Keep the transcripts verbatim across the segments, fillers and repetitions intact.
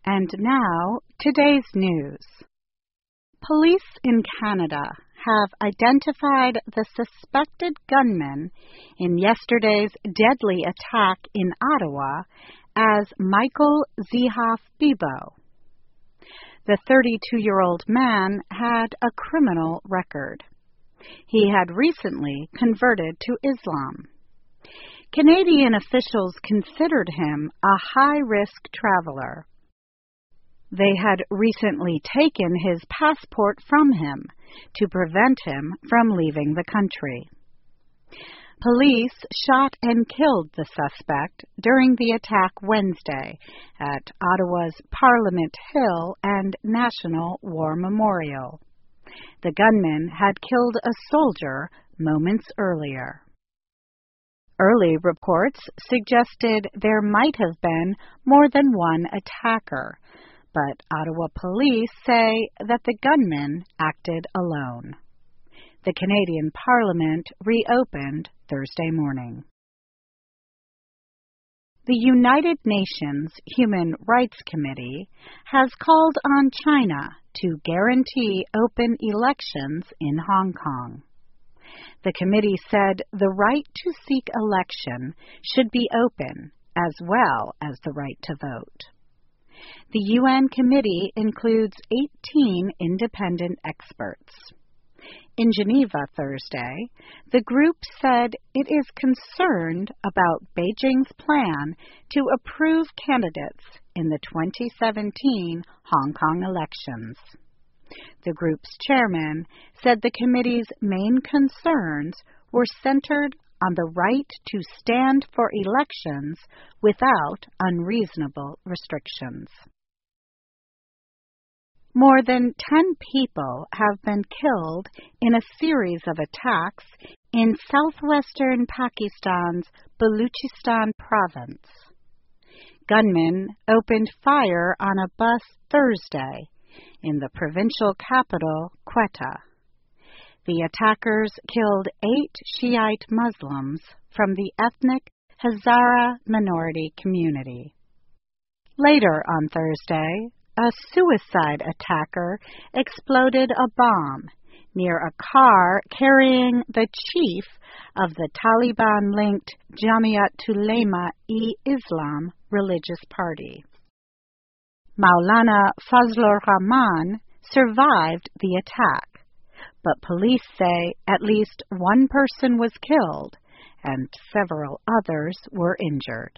And now, today's news. Police in Canada have identified the suspected gunman in yesterday's deadly attack in Ottawa as Michael Zehaf Bibeau. The thirty-two-year-old man had a criminal record. He had recently converted to Islam. Canadian officials considered him a high-risk traveler. They had recently taken his passport from him to prevent him from leaving the country. Police shot and killed the suspect during the attack Wednesday at Ottawa's Parliament Hill and National War Memorial. The gunman had killed a soldier moments earlier. Early reports suggested there might have been more than one attacker, but Ottawa police say that the gunman acted alone. The Canadian Parliament reopened Thursday morning. The United Nations Human Rights Committee has called on China to guarantee open elections in Hong Kong. The committee said the right to seek election should be open, as well as the right to vote. The U N committee includes eighteen independent experts. In Geneva Thursday, the group said it is concerned about Beijing's plan to approve candidates in the twenty seventeen Hong Kong elections. The group's chairman said the committee's main concerns were centered on the right to stand for elections without unreasonable restrictions. More than ten people have been killed in a series of attacks in southwestern Pakistan's Baluchistan province. Gunmen opened fire on a bus Thursday in the provincial capital, Quetta. The attackers killed eight Shiite Muslims from the ethnic Hazara minority community. Later on Thursday, a suicide attacker exploded a bomb near a car carrying the chief of the Taliban-linked Jamiat Ulema-e-Islam religious party. Maulana Fazlur Rahman survived the attack, but police say at least one person was killed and several others were injured.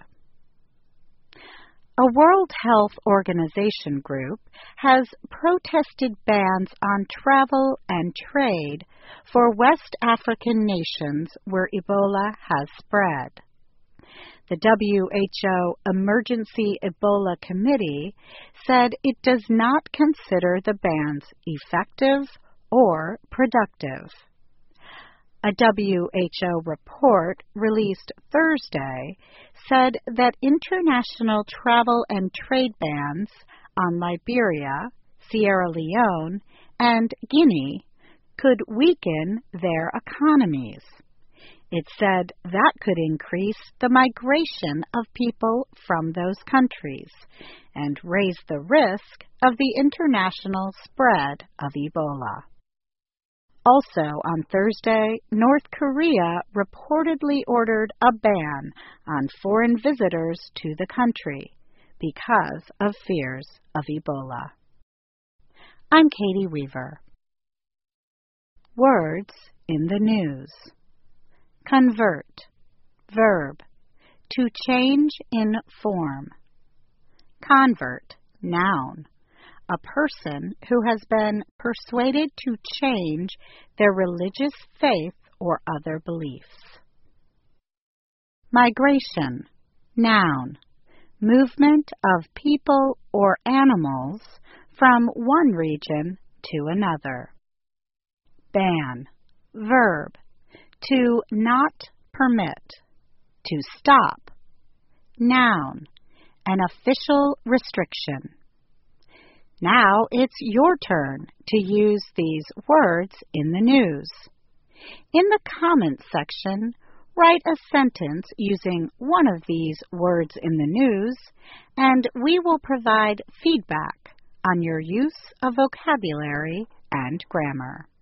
A World Health Organization group has protested bans on travel and trade for West African nations where Ebola has spread. The W H O Emergency Ebola Committee said it does not consider the bans effective or productive. A W H O report released Thursday said that international travel and trade bans on Liberia, Sierra Leone, and Guinea could weaken their economies. It said that could increase the migration of people from those countries and raise the risk of the international spread of Ebola. Also on Thursday, North Korea reportedly ordered a ban on foreign visitors to the country because of fears of Ebola. I'm Katie Weaver. Words in the news. Convert, verb, to change in form. Convert, noun, a person who has been persuaded to change their religious faith or other beliefs. Migration, noun, movement of people or animals from one region to another. Ban, verb, to not permit, to stop. Noun, an official restriction. Now it's your turn to use these words in the news. In the comments section, Write a sentence using one of these words in the news, and we will provide feedback on your use of vocabulary and grammar.